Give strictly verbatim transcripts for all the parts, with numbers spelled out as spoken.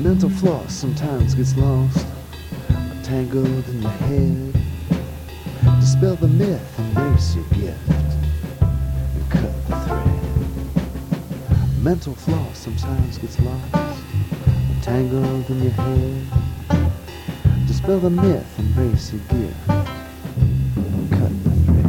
Mental floss sometimes gets lost, or tangled in your head. Dispel the myth, embrace your gift, and cut the thread. Mental floss sometimes gets lost, or tangled in your head. Dispel the myth, embrace your gift, and cut the thread.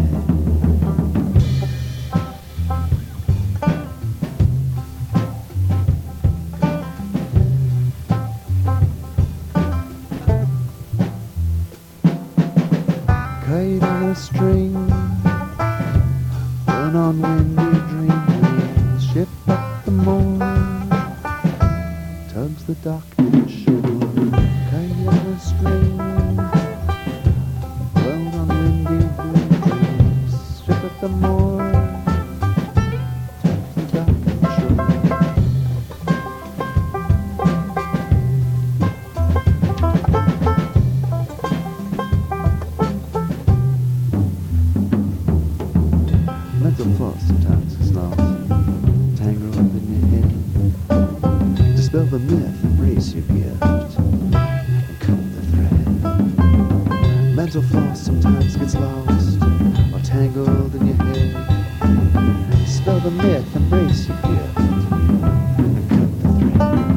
Kite on a string, run on windy dreams, ship up the morn, tugs the dock to shore. Kite on a string, run on windy dreams, ship up the morn, tugs the dock to shore. Mental floss sometimes gets lost, tangled up in your head. Dispel the myth, embrace your gift, and cut the thread. Mental floss sometimes gets lost, or tangled in your head. Dispel the myth, embrace your gift, and cut the thread.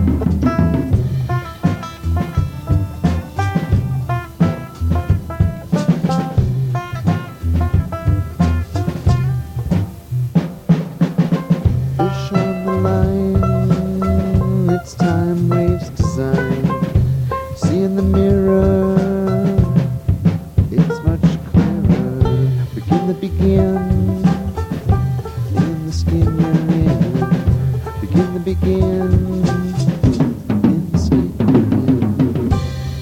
Fish on the line, it's time waves design. See in the mirror, it's much clearer. Begin to begin, in the skin you're in. Begin to begin, in the skin you're in.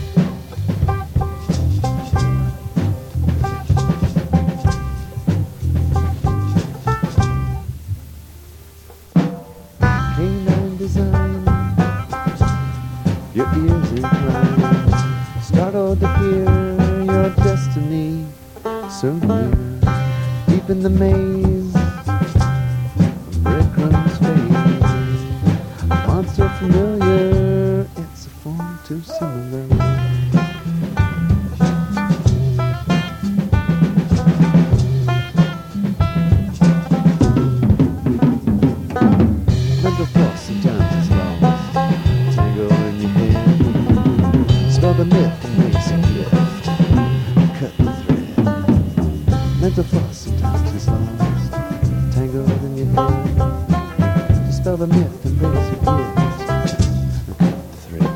Canine design, your ears incline, startled to hear your destiny so near. Deep in the maze, breadcrumbs fade. A monster familiar, it's a form too similar. Mental floss sometimes is lost, tangle in your head. Spell the myth, embrace your gift, cut the thread. Mental floss sometimes is lost, tangled in your head. Spell the myth, embrace your gift, and cut the thread.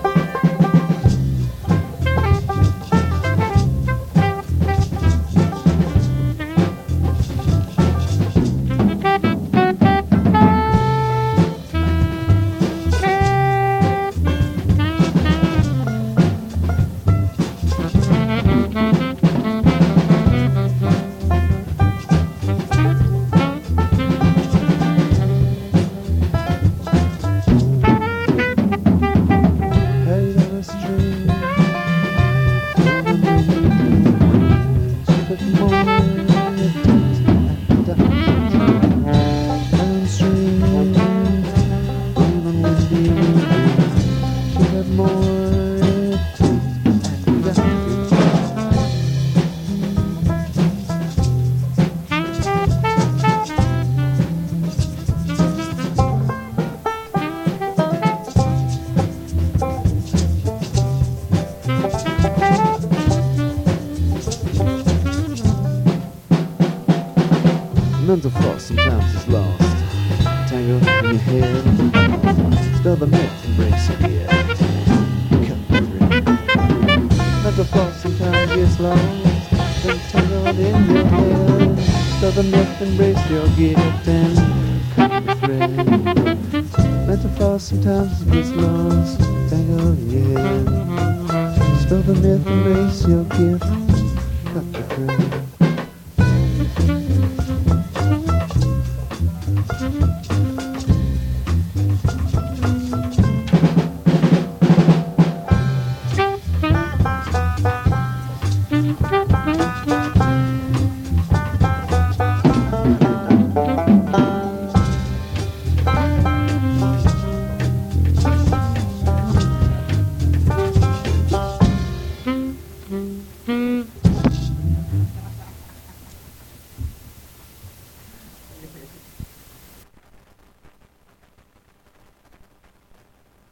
Mental floss sometimes is lost, tangled in your head. Spell the myth, embrace your gift, cut the thread. Mental floss sometimes gets lost, and tangled in your head. Spell the myth, embrace your gift, and cut the thread. Mental floss sometimes gets lost, tangled in your head. Spell the myth, embrace your gift.